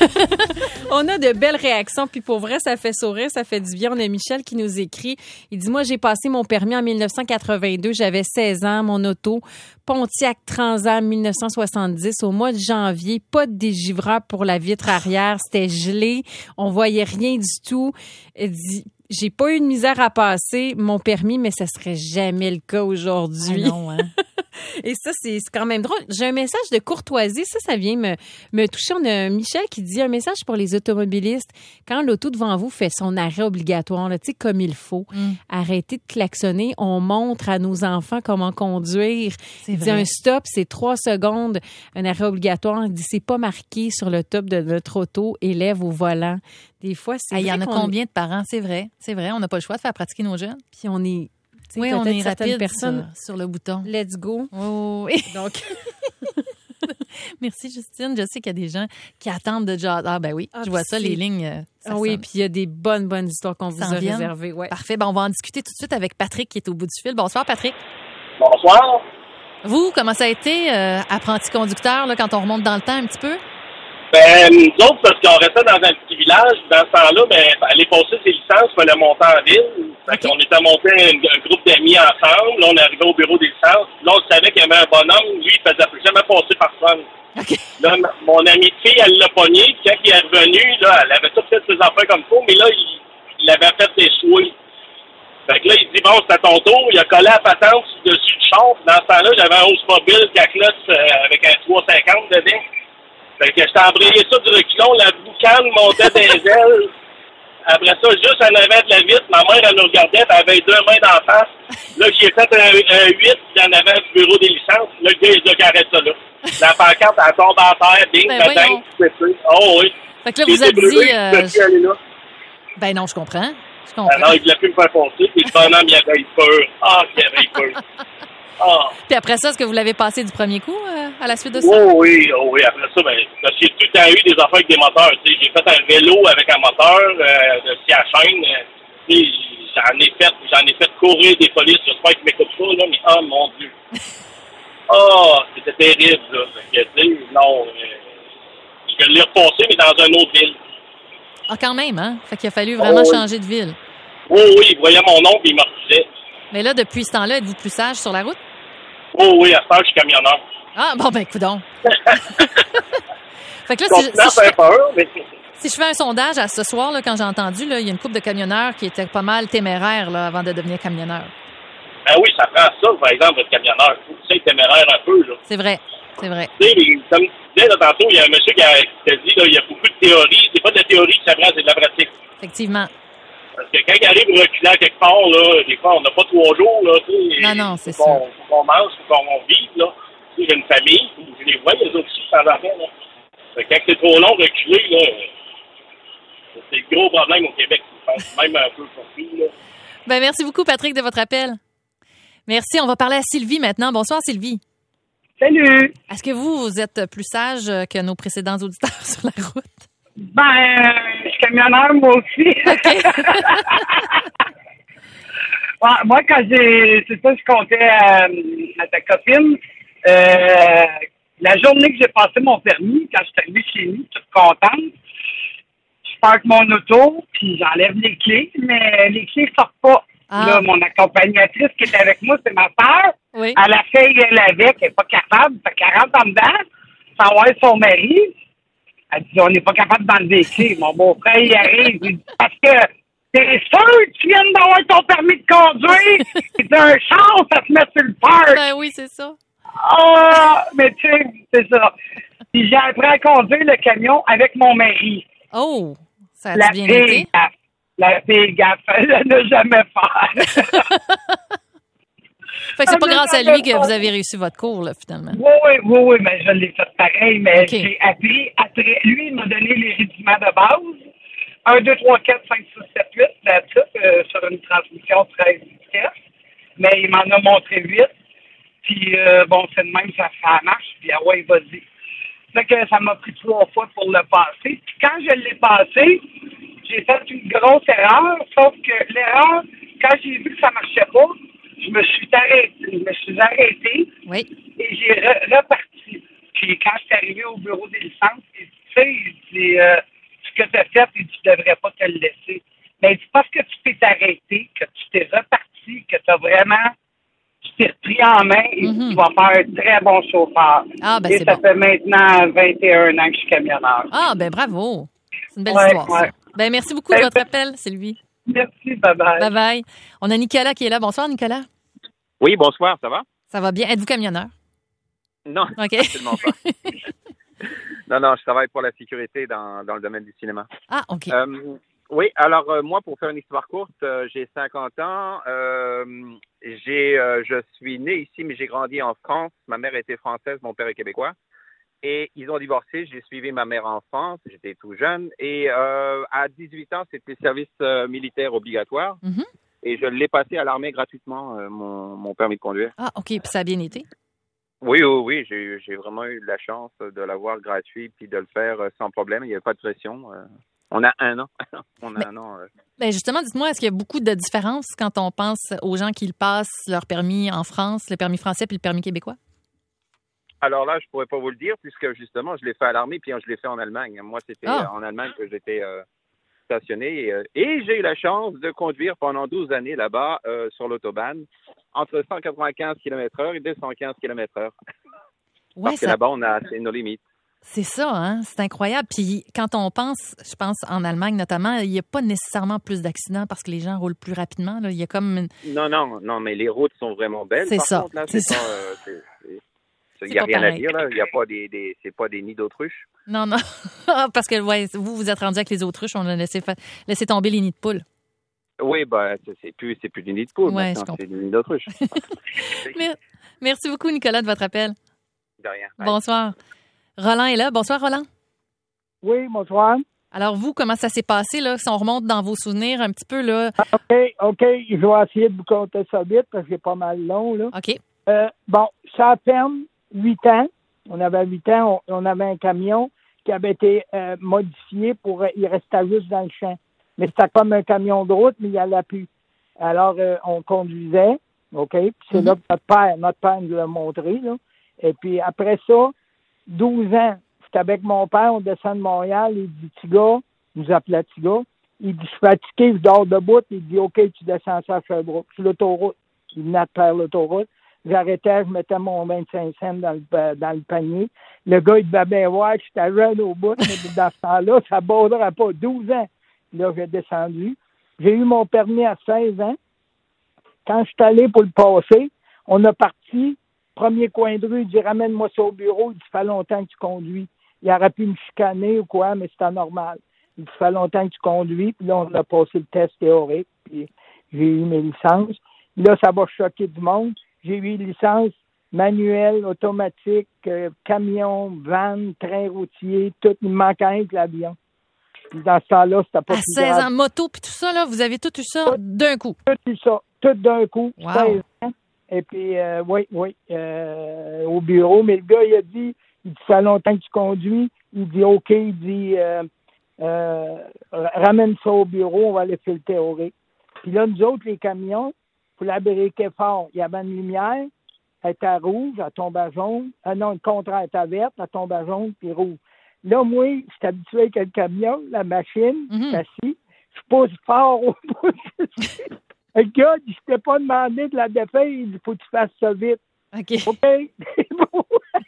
On a de belles réactions, puis pour vrai, ça fait sourire, ça fait du bien. On a Michel qui nous écrit. Il dit, moi, j'ai passé mon permis en dix-neuf cent quatre-vingt-deux. J'avais seize ans, mon auto. Pontiac Transam dix-neuf cent soixante-dix. Au mois de janvier, pas de dégivreur pour la vitre arrière. C'était gelé. On voyait rien du tout. Il dit, j'ai pas eu de misère à passer mon permis, mais ça serait jamais le cas aujourd'hui. Ah non, hein? Et ça, c'est c'est quand même drôle. J'ai un message de courtoisie. Ça, ça vient me, me toucher. On a Michel qui dit un message pour les automobilistes. Quand l'auto devant vous fait son arrêt obligatoire, là, tu sais, comme il faut, Mm. arrêtez de klaxonner. On montre à nos enfants comment conduire. C'est Il dit vrai. un stop, c'est trois secondes. Un arrêt obligatoire. Il dit c'est pas marqué sur le top de notre auto. Élève au volant. Des fois, c'est Ah, il y vrai en a qu'on- combien de parents? C'est vrai, c'est vrai. On n'a pas le choix de faire pratiquer nos jeunes. Puis on est... tu sais, Oui, on peut-être est certaines rapide personnes. sur, sur le bouton. Let's go. Oh, oui. Donc... Merci, Justine. Je sais qu'il y a des gens qui attendent de jaser. Ah, ben oui, Ah, je vois puis ça, c'est- les lignes. euh, ça Ah oui, sonne. puis il y a des bonnes, bonnes histoires qu'on vous S'en a viennent. réservées. Ouais. Parfait. Ben, on va en discuter tout de suite avec Patrick qui est au bout du fil. Bonsoir, Patrick. Bonsoir. Vous, comment ça a été, euh, apprenti conducteur, là, quand on remonte dans le temps un petit peu? Ben, nous autres, parce qu'on restait dans un petit village, dans ce temps-là, ben, aller passer ses licences, il fallait monter en ville. Fait qu'on était monté un, un groupe d'amis ensemble. Là, on est arrivé au bureau des licences. Là, on savait qu'il y avait un bonhomme. Lui, il faisait jamais passer personne. Là, m- mon ami de fille, elle l'a pogné. Puis quand il est revenu, là, elle avait tout fait ses affaires comme ça, mais là, il, il avait fait ses souhaits. Fait que là, il dit, bon, c'est à ton tour. Il a collé la patente dessus du char. Dans ce temps-là, j'avais un Oldsmobile Caclotte euh, avec un trois cent cinquante dedans. Fait que j'étais embrayé ça du reculon, la boucane montait des ailes. Après ça, juste en avant de la vitre, ma mère, elle nous regardait, elle avait deux mains d'en face. Là, j'ai fait un, un huit en avant du bureau des licences. Là, le gars, il dit, arrête ça là. La pancarte, elle tombe en terre, bing, Ben badang, voyons. c'est fait. Oh oui. Fait que là, J'ai vous êtes été brûlé, dit, je euh, peux plus aller là. Ben non, je comprends. Je Ah comprends. non, il voulait plus me faire passer, puis le bonhomme, il avait eu peur. Ah, qu'il avait eu peur. Ah. Puis après ça, est-ce que vous l'avez passé du premier coup euh, à la suite de ça? Oh oui, oh oui. Après ça, ben, parce que j'ai tout le temps eu des affaires avec des moteurs. Tu sais, j'ai fait un vélo avec un moteur euh, de scie à chaîne. euh, tu sais, j'en ai fait, j'en ai fait courir des polices. J'espère qu'ils m'écoutent pas, là, mais oh mon Dieu. Oh, c'était terrible, là. Fait que, tu sais, non, euh, je vais le repasser, mais dans une autre ville. Ah, quand même, hein? Fait qu'il a fallu vraiment Oh oui. changer de ville. Oh oui, il voyait mon nom, puis il me refusait. Mais là, depuis ce temps-là, êtes-vous plus sage sur la route? Oh oui, à ce temps, je suis camionneur. Ah, bon, ben, coudonc. Fait que là, Je si, continue à si je faire fais, peur, mais si je fais un sondage à ce soir, là, quand j'ai entendu, là, il y a une couple de camionneurs qui étaient pas mal téméraires là, avant de devenir camionneurs. ben oui, ça prend ça, par exemple, être camionneur. Il faut que tu sois téméraire un peu, là. C'est vrai, c'est vrai. Tu sais, mais comme tu disais là, tantôt, il y a un monsieur qui, a, qui t'a dit, là, il y a beaucoup de théorie. C'est pas de la théorie que ça prend, c'est de la pratique. Effectivement. Parce que quand il arrive reculant quelque part, là, des fois, on n'a pas trois jours, là, tu sais. Non, non, c'est faut qu'on, faut qu'on mange, faut qu'on vive, là. Tu sais, j'ai une famille, je les vois, les autres aussi, de temps en temps, là. Fait que quand c'est trop long, reculer, là, c'est le gros problème au Québec, je pense, même un peu surpris, là. Ben, merci beaucoup, Patrick, de votre appel. Merci. On va parler à Sylvie maintenant. Bonsoir, Sylvie. Salut. Est-ce que vous, vous êtes plus sage que nos précédents auditeurs sur la route? Ben, je suis camionneur, moi aussi. Okay. Ouais, moi, quand j'ai... C'est ça, je comptais à, à ta copine. Euh, la journée que j'ai passé mon permis, quand je suis arrivé chez nous, toute contente, je parque mon auto, puis j'enlève les clés, mais les clés sortent pas. Ah. Là, mon accompagnatrice qui est avec moi, c'est ma sœur. Oui. Elle a fait, elle avec, elle n'est pas capable. Fait qu'elle rentre en dedans, sans voir son mari. Elle dit, on n'est pas capable d'enlever les clés. Mon beau-frère, il arrive. Il dit, parce que t'es sûr que tu viens d'avoir ton permis de conduire? C'est un chance à se mettre sur le parc. Ben oui, c'est ça. Ah, mais tu sais, c'est ça. Puis j'ai appris à conduire le camion avec mon mari. Oh, ça a La bien fille été? gaffe. La fille gaffe. Elle ne jamais faire. Fait que c'est pas Elle grâce ne à jamais lui que faire. vous avez réussi votre cours, là, finalement. Oui, oui, oui, oui, mais je l'ai fait pareil, mais OK. j'ai appris après. Lui, il m'a donné les rudiments de base. un, deux, trois, quatre, cinq, six, sept, huit, là-dessus, euh, sur une transmission treize vitesses. Mais il m'en a montré huit. Puis, euh, bon, c'est de même, ça, ça marche. Puis, ah ouais, vas-y. Fait que ça m'a pris trois fois pour le passer. Puis, quand je l'ai passé, j'ai fait une grosse erreur. Sauf que l'erreur, quand j'ai vu que ça marchait pas, je me suis arrêté. Je me suis arrêté. Oui. Et j'ai re- reparti. Puis, quand je suis arrivé au bureau des licences, il dit, tu sais, il dit, euh, ce que tu as fait, il dit, tu devrais pas te le laisser. Mais il dit, parce que tu t'es arrêté, que tu t'es reparti, que tu as vraiment, tu t'es repris en main et Mhm. tu vas faire un très bon chauffeur. Ah, ben et c'est ça bon. fait maintenant vingt et un ans que je suis camionneur. Ah, ben bravo. C'est une belle Ouais, histoire, ça. ouais. Ben merci beaucoup de Ben, votre appel, Sylvie. Merci, bye-bye. Bye-bye. On a Nicolas qui est là. Bonsoir, Nicolas. Oui, bonsoir, ça va? Ça va bien? Êtes-vous camionneur? Non, OK. absolument pas. non, non, je travaille pour la sécurité dans, dans le domaine du cinéma. Ah, OK. Euh, oui, alors euh, moi, pour faire une histoire courte, euh, j'ai cinquante ans. Euh, j'ai, euh, je suis né ici, mais j'ai grandi en France. Ma mère était française, mon père est québécois. Et ils ont divorcé. J'ai suivi ma mère en France. J'étais tout jeune. Et euh, à dix-huit ans, c'était le service euh, militaire obligatoire. Mhm. Et je l'ai passé à l'armée gratuitement, euh, mon, mon permis de conduire. Ah, OK. Puis ça a bien été? Oui, oui, oui. J'ai, j'ai vraiment eu la chance de l'avoir gratuit puis de le faire euh, sans problème. Il n'y avait pas de pression. Euh, on a un an. on a Mais- un an. euh. Ben justement, dites-moi, est-ce qu'il y a beaucoup de différences quand on pense aux gens qui passent leur permis en France, le permis français puis le permis québécois? Alors là, je pourrais pas vous le dire puisque justement, je l'ai fait à l'armée puis je l'ai fait en Allemagne. Moi, c'était Ah. euh, en Allemagne que j'étais euh, stationné et, euh, et j'ai eu la chance de conduire pendant douze années là-bas euh, sur l'autobahn entre cent quatre-vingt-quinze kilomètres heure et deux cent quinze kilomètres heure. Ouais, Parce que ça- là-bas, on a c'est nos limites. C'est ça, hein? C'est incroyable. Puis quand on pense, je pense en Allemagne notamment, il n'y a pas nécessairement plus d'accidents parce que les gens roulent plus rapidement. Là. Il y a comme une... Non, non, non, mais les routes sont vraiment belles. C'est par ça, contre, là, c'est c'est ça. pas, euh, c'est- c'est- C'est il n'y a pas rien pareil. à dire là. Il y a pas des, des c'est pas des nids d'autruche. Non, non. Ah, parce que ouais, vous, vous êtes rendu avec les autruches, on a laissé, fa- laissé tomber les nids de poules. Oui, bah c'est c'est plus c'est plus des nids de poule. Ouais, je maintenant, comprends. c'est des nids d'autruche. Mer- Merci beaucoup, Nicolas, de votre appel. De rien. Bonsoir. Roland est là. Bonsoir, Roland. Oui, bonsoir. Alors, vous, comment ça s'est passé, là? Si on remonte dans vos souvenirs un petit peu, là. OK, OK. Je vais essayer de vous compter ça vite parce que c'est pas mal long, là. OK. Euh, bon, ça ferme huit ans. On avait huit ans, on, on avait un camion qui avait été euh, modifié pour... euh, il restait juste dans le champ. Mais c'était comme un camion de route, mais il n'y allait plus. Alors, euh, on conduisait, OK? Puis c'est Mhm. là que notre père, notre père nous l'a montré, là. Et puis après ça, douze ans, j'étais avec mon père, on descend de Montréal, il dit, petit gars, il nous appelait petit gars, il dit, je suis fatigué, je dors debout, il dit, OK, tu descends ça à Sherbrooke, sur l'autoroute. Il venait de faire l'autoroute. J'arrêtais, je mettais mon vingt-cinq cents dans le, dans le panier. Le gars, il devait bien voir que j'étais jeune au bout, mais dans ce temps-là, ça ne bordera pas. douze ans. Là, j'ai descendu. J'ai eu mon permis à seize ans. Quand je suis allé pour le passer, on a parti, premier coin de rue, il dit, ramène-moi ça au bureau, il dit, ça fait longtemps que tu conduis. Il aurait pu me chicaner ou quoi, mais c'était normal. Il dit, ça fait longtemps que tu conduis. Puis là, on a passé le test théorique. Puis j'ai eu mes licences. Là, ça va choquer du monde. J'ai eu une licence manuelle, automatique, euh, camion, van, train routier, tout. Il me manquait rien que l'avion. Puis dans ce temps-là, c'était pas À plus seize grave. ans, moto, puis tout ça, là, vous avez tout eu ça d'un coup. Tout eu ça. Tout d'un coup. Wow. seize ans. Et puis, euh, oui, oui, euh, au bureau. Mais le gars, il a dit, il dit, ça fait longtemps que tu conduis. Il dit, OK, il dit, euh, euh, ramène ça au bureau, on va aller faire le théorique. Puis là, nous autres, les camions, il faut la briquer fort. Il y avait une lumière, elle était rouge, elle tombait à jaune. Ah non, le contraire, elle était verte, elle tombait à jaune, puis rouge. Là, moi, je suis habitué avec le camion, la machine, je suis assis, je pousse fort au bout. Le gars, je t'ai pas demandé de la défaire, il dit, faut que tu fasses ça vite. OK. OK, c'est bon.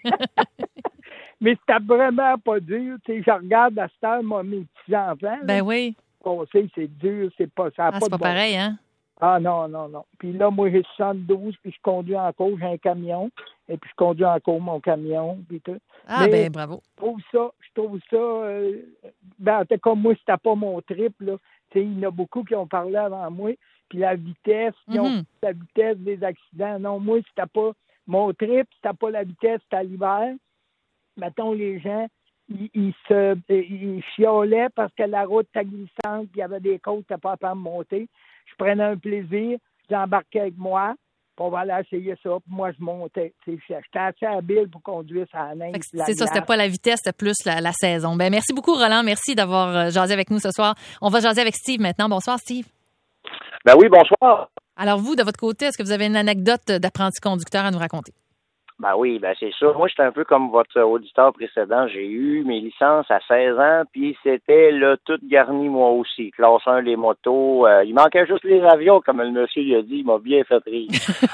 Mais c'était vraiment pas dur. Tu sais, je regarde à cette heure, moi, mes petits-enfants. Ben là. oui. Bon, c'est c'est dur, c'est pas ça. a Ah, pas c'est de pas bon pareil, sens. hein? Ah non, non, non. Puis là, moi, j'ai soixante-douze, puis je conduis encore, j'ai un camion, et puis je conduis encore mon camion, puis tout. Ah, Mais ben bravo. Je trouve ça, je trouve ça, euh, ben, en tout cas, moi, c'était pas mon trip, là. Tu sais, il y en a beaucoup qui ont parlé avant moi, puis la vitesse, ils ont Mhm. la vitesse des accidents. Non, moi, c'était pas mon trip, c'était pas la vitesse, c'était à l'hiver. Mettons, les gens, ils, ils se ils chiolaient parce que la route était glissante, puis il y avait des côtes, t'as pas à me monter. Je prenais un plaisir, j'embarquais avec moi, puis on va aller essayer ça, puis moi, je montais. Tu sais, j'étais assez habile pour conduire ça neige. Fait que la C'est ça, c'était glace. pas la vitesse, c'était plus la, la saison. Ben merci beaucoup, Roland. Merci d'avoir euh, jasé avec nous ce soir. On va jaser avec Steve maintenant. Bonsoir, Steve. Ben oui, bonsoir. Alors, vous, de votre côté, est-ce que vous avez une anecdote d'apprenti conducteur à nous raconter? Ben oui, ben c'est ça. Moi, j'étais un peu comme votre auditeur précédent. J'ai eu mes licences à seize ans, puis c'était là tout garni moi aussi. Classe un, les motos. Euh, il manquait juste les avions, comme le monsieur il a dit. Il m'a bien fait rire.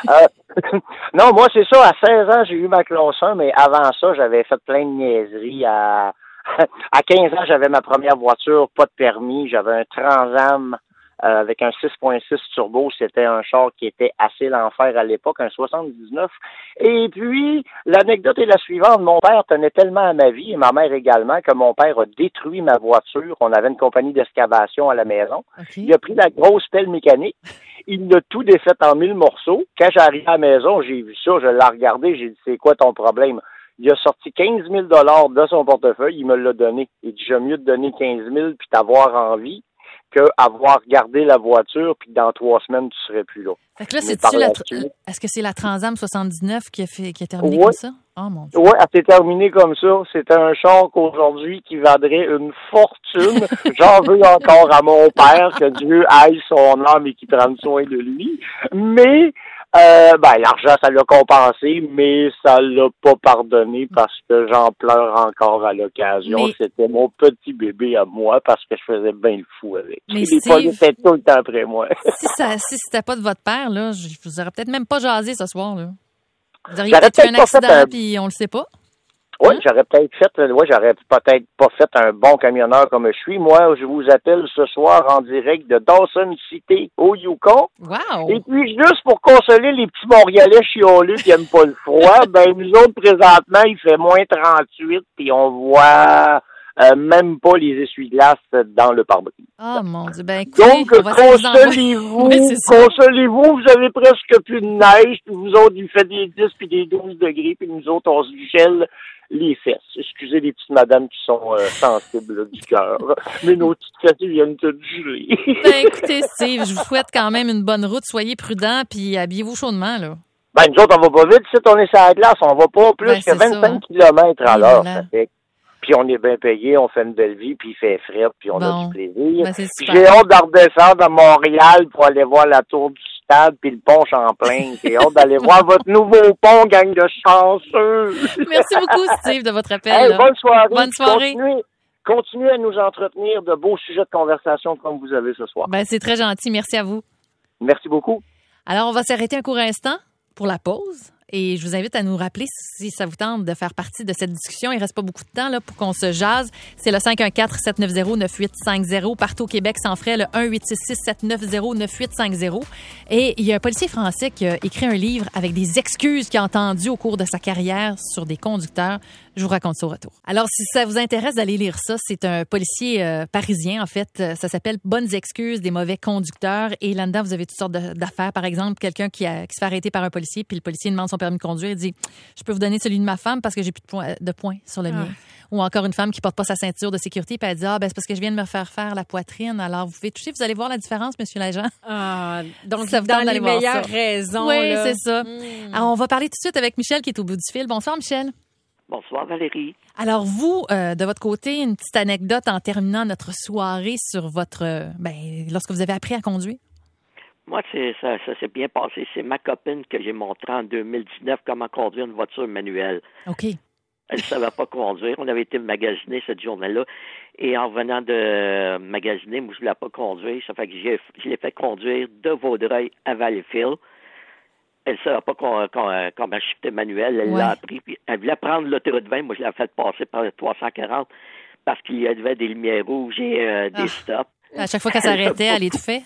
euh, non, moi, c'est ça. À seize ans, j'ai eu ma classe un, mais avant ça, j'avais fait plein de niaiseries. À, à quinze ans, j'avais ma première voiture, pas de permis. J'avais un Transam euh, avec un six point six turbo. C'était un char qui était assez l'enfer à l'époque, un soixante-dix-neuf. Et puis, l'anecdote est la suivante. Mon père tenait tellement à ma vie, et ma mère également, que mon père a détruit ma voiture. On avait une compagnie d'excavation à la maison. Okay. Il a pris la grosse pelle mécanique. Il l'a tout défait en mille morceaux. Quand j'arrive à la maison, j'ai vu ça, je l'ai regardé, j'ai dit, c'est quoi ton problème? Il a sorti quinze mille dollars de son portefeuille, il me l'a donné. Il dit, j'aime mieux te donner quinze mille puis t'avoir en vie qu'avoir gardé la voiture puis que dans trois semaines, tu serais plus là. Fait que là, Mais c'est-tu par la la tr- suite- est-ce que c'est la Transam soixante-dix-neuf qui a, fait, qui a terminé Ouais. comme ça? Oh mon Dieu. Oui, elle s'est terminée comme ça. C'était un char qu'aujourd'hui qui vaudrait une fortune. J'en veux encore à mon père, que Dieu aille son âme et qu'il prenne soin de lui. Mais euh, ben l'argent, ça l'a compensé, mais ça l'a pas pardonné parce que j'en pleure encore à l'occasion. Mais- C'était mon petit bébé à moi parce que je faisais bien le fou avec. Mais Les Steve- polices étaient tout le temps après moi. Si ça, si c'était pas de votre père, là, je je vous aurais peut-être même pas jasé ce soir, là. Vous auriez J'aurais peut-être eu un peut-être pas fait accident, un- puis on le sait pas. Oui, j'aurais peut-être fait, ouais, j'aurais peut-être pas fait un bon camionneur comme je suis. Moi, je vous appelle ce soir en direct de Dawson City, au Yukon. Wow! Et puis, juste pour consoler les petits Montréalais chiolus qui aiment pas le froid, ben, nous autres, présentement, il fait moins trente-huit, puis on voit euh, même pas les essuie-glaces dans le pare-brise. Oh mon Dieu, ben écoutez, Donc, on va essayer de vous envoyer- consolez-vous, Oui, c'est ça. consolez-vous, vous avez presque plus de neige, puis vous autres, il fait des dix puis des douze degrés, puis nous autres, on se gèle les fesses. Excusez les petites madames qui sont euh, sensibles là, du cœur, mais nos petites fesses ils viennent toutes geler. Ben écoutez, Steve, je vous souhaite quand même une bonne route. Soyez prudents, puis habillez-vous chaudement, là. Ben, nous autres, on va pas vite, si on est sur la glace, on va pas plus Ben, que c'est ça, vingt-cinq hein. kilomètres à Et l'heure, voilà. ça fait. Puis on est bien payé, on fait une belle vie, puis il fait frais, puis on Bon. a du plaisir. Ben, c'est Puis super. j'ai hâte de redescendre à Montréal pour aller voir la tour du stade, puis le pont Champlain. J'ai hâte d'aller voir votre nouveau pont, gang de chanceux. Merci beaucoup, Steve, de votre appel. Hey, là. bonne soirée. Bonne Puis soirée. Continuez, continuez à nous entretenir de beaux sujets de conversation comme vous avez ce soir. Ben, c'est très gentil. Merci à vous. Merci beaucoup. Alors, on va s'arrêter un court instant pour la pause. Et je vous invite à nous rappeler, si ça vous tente, de faire partie de cette discussion. Il reste pas beaucoup de temps là, pour qu'on se jase. C'est le cinq un quatre, sept neuf zéro, neuf huit cinq zéro. Partout au Québec, sans frais, le un huit six six, sept neuf zéro, neuf huit cinq zéro. Et il y a un policier français qui a écrit un livre avec des excuses qu'il a entendues au cours de sa carrière sur des conducteurs. Je vous raconte ça au retour. Alors, si ça vous intéresse d'aller lire ça, c'est un policier euh, parisien, en fait. Ça s'appelle « Bonnes excuses des mauvais conducteurs ». Et là-dedans, vous avez toutes sortes de- d'affaires. Par exemple, quelqu'un qui, a, qui se fait arrêter par un policier, puis le policier demande son permis de conduire. Il dit « Je peux vous donner celui de ma femme parce que j'ai plus de points, de points sur le Ah. mien. » Ou encore une femme qui porte pas sa ceinture de sécurité, puis elle dit « Ah, ben c'est parce que je viens de me faire faire la poitrine. Alors, vous pouvez toucher, vous allez voir la différence, monsieur l'agent. » Ah, donc, Ça vous dans tente d'aller les voir meilleures ça. raisons. Oui, là. c'est ça. Mm. Alors, on va parler tout de suite avec Michel qui est au bout du fil. Bonsoir, Michel. Bonsoir Valérie. Alors vous, euh, de votre côté, une petite anecdote en terminant notre soirée sur votre, euh, ben, lorsque vous avez appris à conduire. Moi, c'est, ça, ça s'est bien passé. C'est ma copine que j'ai montré en deux mille dix-neuf comment conduire une voiture manuelle. OK. Elle ne savait pas conduire. On avait été magasiner cette journée-là. Et en revenant de magasiner, moi, je ne voulais pas conduire. Ça fait que j'ai, je l'ai fait conduire de Vaudreuil à Valleyfield. Elle ne savait pas qu'on, qu'on, comment shifter manuel. Elle Ouais. l'a appris. Puis elle voulait prendre l'autoroute vingt. Moi, je l'ai fait passer par le trois cent quarante parce qu'il y avait des lumières rouges et euh, des Ah. stops. À chaque fois qu'elle s'arrêtait, elle étouffait.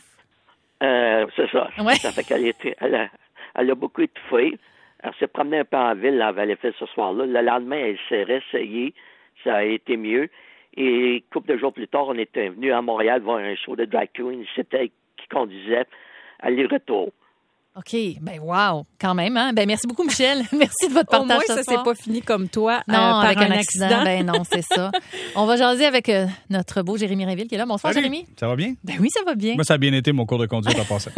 Euh, c'est ça. Ouais. Ça fait qu'elle était, elle a, elle a beaucoup étouffé. Elle s'est promenée un peu en ville, là, à Valleyfield ce soir-là. Le lendemain, elle s'est réessayée. Ça a été mieux. Et une couple de jours plus tard, on était venu à Montréal voir un show de drag queen. C'était elle qui conduisait aller-retour. OK. Ben wow, quand même. Hein? Ben merci beaucoup, Michel. Merci de votre Au partage moins, ce ça soir. s'est pas fini comme toi, Non, euh, par avec un, un accident. accident. Ben non, c'est ça. On va jaser avec euh, notre beau Jérémy Réville qui est là. Bonsoir, Salut. Jérémy. Ça va bien? Ben oui, ça va bien. Moi, ça a bien été mon cours de conduite en passant.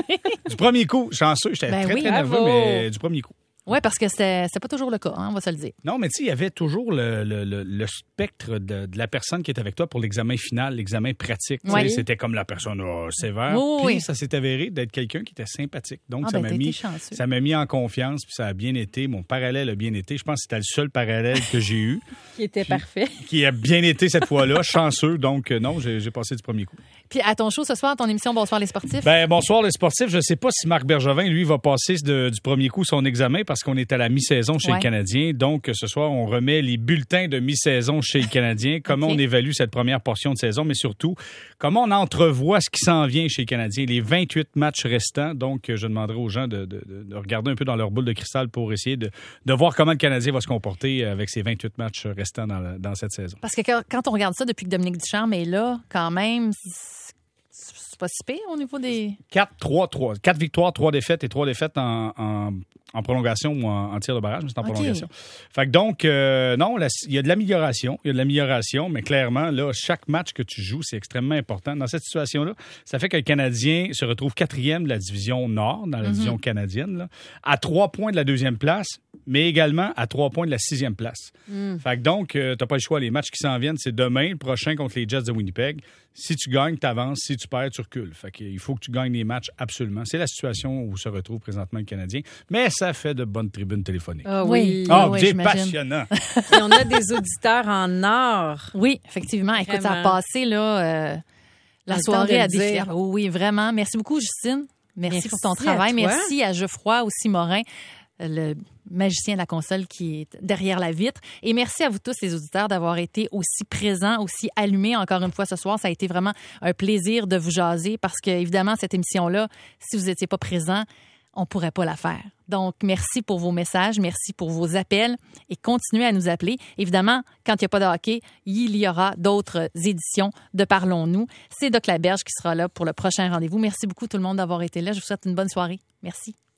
Du premier coup, chanceux, j'étais Ben très, oui, très bravo. nerveux, mais du premier coup. Oui, parce que c'était c'était pas toujours le cas, hein, on va se le dire. Non, mais tu sais, il y avait toujours le, le, le, le spectre de, de la personne qui est avec toi pour l'examen final, l'examen pratique. Tu sais, Oui. C'était comme la personne oh, sévère. Oui, Puis oui. ça s'est avéré d'être quelqu'un qui était sympathique. Donc, Ah, ça ben, m'a t'as été mis, chanceux. ça m'a mis en confiance, puis ça a bien été. Mon parallèle a bien été. Je pense que c'était le seul parallèle que j'ai eu, Qui était parfait. qui a bien été cette fois-là, chanceux. Donc, euh, non, j'ai j'ai passé du premier coup. Puis à ton show ce soir, ton émission Bonsoir les sportifs. Ben, bonsoir les sportifs. Je ne sais pas si Marc Bergevin, lui, va passer de- du premier coup son examen parce qu'on est à la mi-saison chez Ouais. les Canadiens. Donc, ce soir, on remet les bulletins de mi-saison chez les Canadiens. Comment OK. on évalue cette première portion de saison, mais surtout, comment on entrevoit ce qui s'en vient chez les Canadiens, les vingt-huit matchs restants. Donc, je demanderai aux gens de, de- de- de regarder un peu dans leur boule de cristal pour essayer de, de voir comment le Canadien va se comporter avec ces vingt-huit matchs restants dans, la- dans cette saison. Parce que quand, quand on regarde ça depuis que Dominique Ducharme est là, quand même, c'est c'est pas si pire au niveau des... quatre trois trois. quatre victoires, trois défaites et trois défaites en, en, en prolongation ou en, en tir de barrage, mais c'est en OK. prolongation. Fait que donc, euh, non, la- il y a de l'amélioration. Il y a de l'amélioration, mais clairement, là, chaque match que tu joues, c'est extrêmement important. Dans cette situation-là, ça fait que le Canadien se retrouve quatrième de la division Nord, dans la Mhm. division canadienne, là, à trois points de la deuxième place, mais également à trois points de la sixième place. Mm. Fait que donc, euh, t'as pas le choix. Les matchs qui s'en viennent, c'est demain, le prochain contre les Jets de Winnipeg. Si tu gagnes, tu avances. Si tu perds, tu recules. Fait qu'il faut que tu gagnes les matchs absolument. C'est la situation où se retrouve présentement le Canadien. Mais ça fait de bonnes tribunes téléphoniques. Ah oui. Ah, oui, c'est j'imagine. passionnant. Et on a des auditeurs en or. Oui, effectivement. Écoute, ça a Vraiment. passé là, euh, la Le temps soirée de à le défier. dire. Ah, Oui, oui, vraiment. Merci beaucoup, Justine. Merci, Merci pour ton à travail. toi. Merci à Geoffroy, aussi Morin, le magicien de la console qui est derrière la vitre. Et merci à vous tous, les auditeurs, d'avoir été aussi présents, aussi allumés encore une fois ce soir. Ça a été vraiment un plaisir de vous jaser parce que, évidemment, cette émission-là, si vous n'étiez pas présents, on ne pourrait pas la faire. Donc, merci pour vos messages, merci pour vos appels et continuez à nous appeler. Évidemment, quand il n'y a pas de hockey, il y aura d'autres éditions de Parlons-nous. C'est Doc Laberge qui sera là pour le prochain rendez-vous. Merci beaucoup tout le monde d'avoir été là. Je vous souhaite une bonne soirée. Merci.